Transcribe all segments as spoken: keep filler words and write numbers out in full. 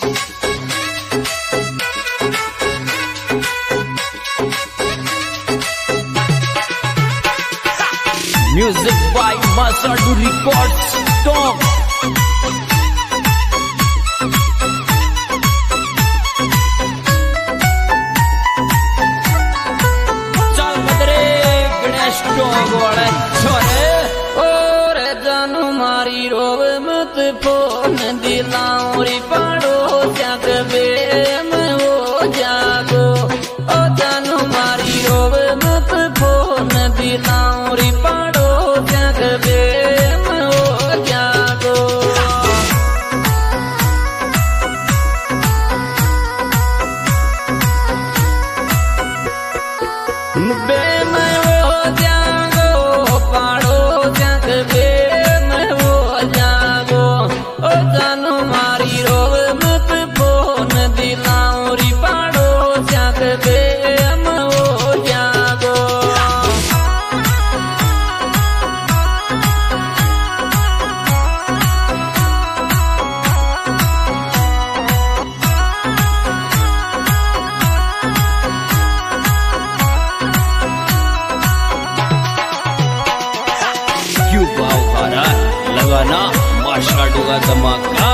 Music by Masadu Records. Stop. चल बदरे गणेश टोंग वाले छोरे और जानू मारी रोव मत फोन दिलाऊरी पाड़ो जाग बेम वो जागो ओ जानू मारी रोव मत फोन दिलाऊरी पाड़ो जाग बेम वो जागो बेम वो जागो पाड़ो जाग बेम वो जागो ओ जानू मारी रोव मत फोन दिलाऊरी पाड़ो जाग बेम वो जागो क्यों भाव हारा लगाना माशाडू का धमाका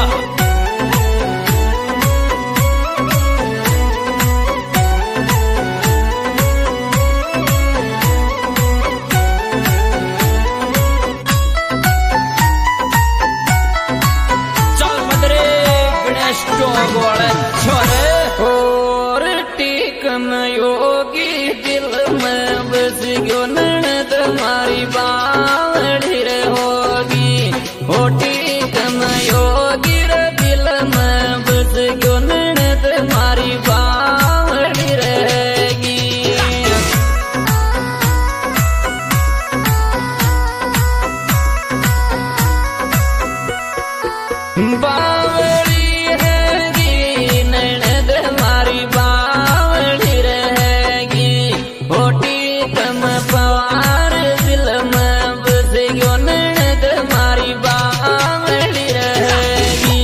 चल बदरे गणेश टोंग वाले छोरे और टीक में योगी दिल में बस गयो ननद मारी बावड़ी रे होगी हो टीक में योगी रे दिल में बस गयो ननद मारी बावड़ी रहेगी बावड़ी रहेगी ननद मारी बावड़ी रहेगी होटी कम पवार दिल में बस गयो ननद मारी बावड़ी रहेगी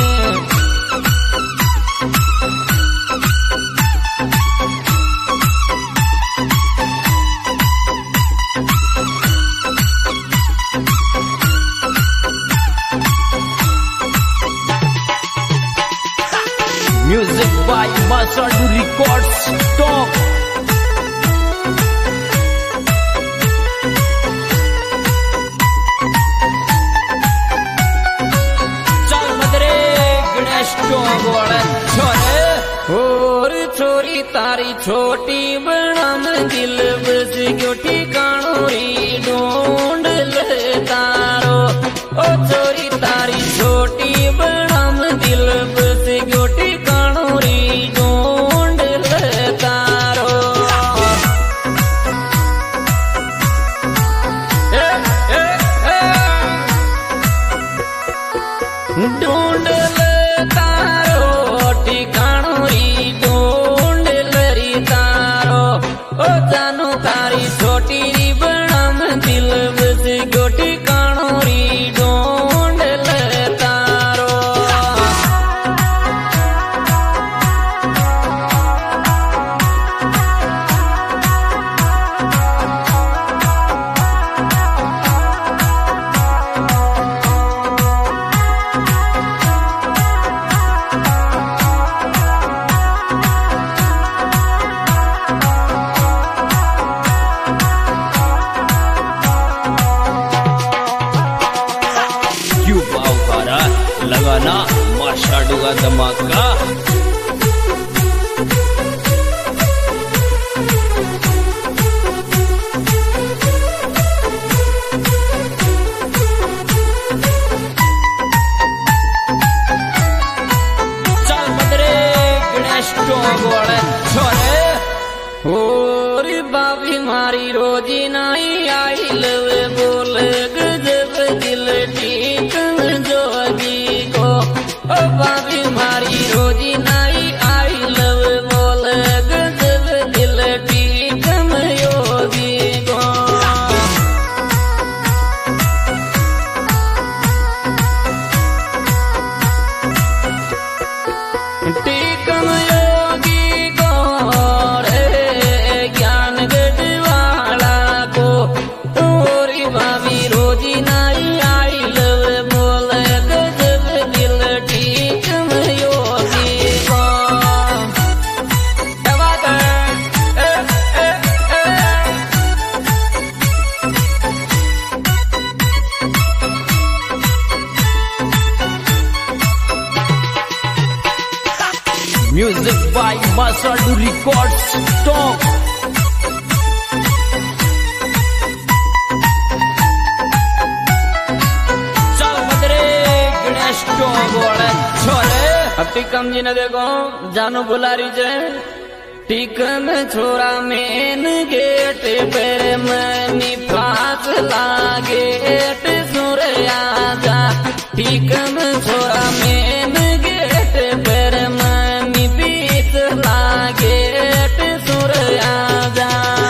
Music by Masadu Records. Stop. चल बदरे गणेश टोंग वाले छोरे और छोरी तारी छोटी बनम दिल बस गयो ठिकाणो री ढूंढ ले तारो ओ छोरी तारी छोटी बनम दिल बस गयो ठिकाणो री ढूंढ ले तारो ए ए ए ढूंढ ले तारो ठिकाणो री ढूंढ ले री तारो ओ जानू तारी छोटी री बनम दिल बस गयो ठिकाणो री ढूंढ ले तारो क्यों भाव हारा लगाना माशाडू का धमाका चल बदरे गणेश टोंग वाले छोरे और बाबी मारी रोजी नहीं आई लवे बोल गजब दिल ठीक जोगी को ओ बाबी मारी रोजी नहीं आई लवे बोल गजब दिल ठीक योगी को म्यूजिक बाय माशाडू रिकॉर्ड्स टॉप। चल बदरे गणेश टॉप वाले छोरे अब कम जी ने देखो जानो बुला रही जे टिकम छोरा मेन गेट पर मनी फास लागे सूर्या जा टिकम छोरा मेन गेट पर मनी बीच लागे सूर्या जा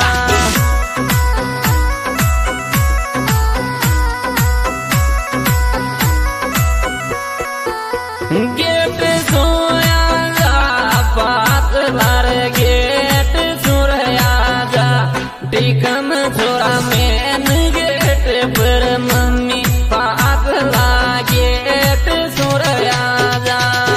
गेट सोया जा बात लार गेट सूर्या जा टिकम छोरा मेन गेट पर मम्मी पात लागे सूर्या जा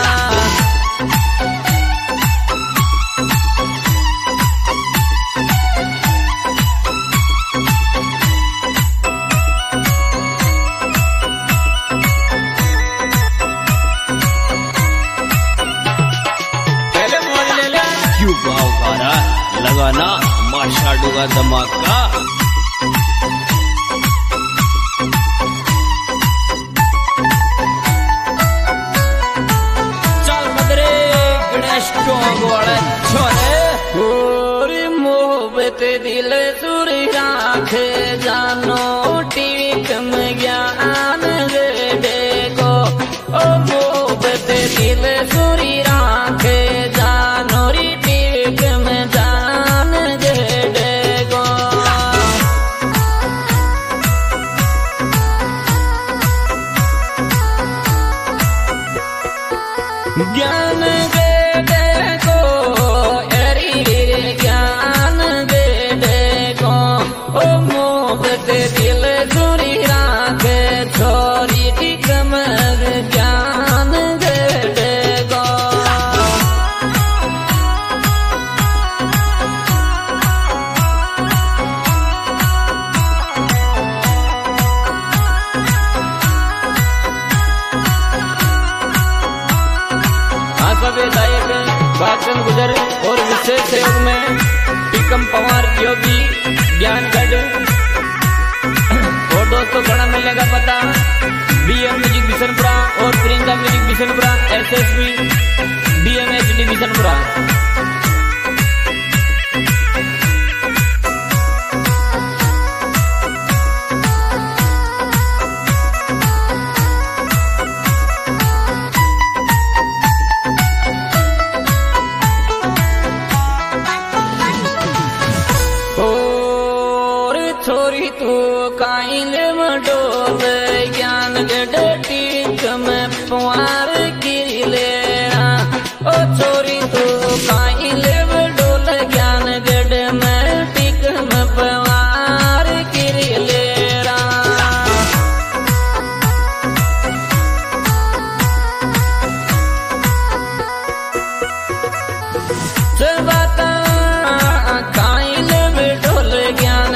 लगाना माशाडू का धमाका। चल बदरे गणेश टॉप वाले छोरे पूरी मोहब्बत दिल सुरी राखे जानो टीकम ज्ञान दे देखो ओ मोहब्बत दिल सुरी राखे जानो री टीकम जान दे देखो ज्ञान दे देखो एरी ज्ञान दे देखो ओ मोहब्बत दिल सुरी राखे छोरी टिकम ज्ञान दे देखो विधायक भाषण गुजर और विशेष सहयोग में टिकम पवार योगी ज्ञानगढ़ और दोस्तों घना मिलेगा पता बीएम म्यूजिक बिशनपुरा और Priyanka music Bishanpura SSP BMHD Bishanpura. छोरी तू काइल डोल ज्ञान टीकम पुआर गिरले ओ छोरी तू काइल डोल ज्ञान गढ़ में टिकम पुआर गिरले चलता काइल डोल ज्ञान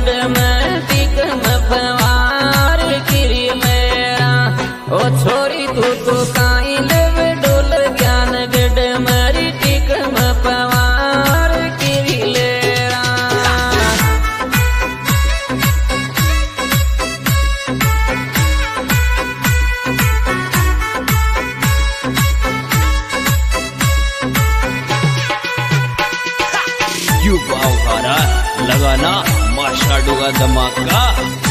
ओ छोरी तू तो काइल डोल ज्ञान गढ़ मरी टिकम पवार किले यू बाव लगाना माशाडू का धमाका।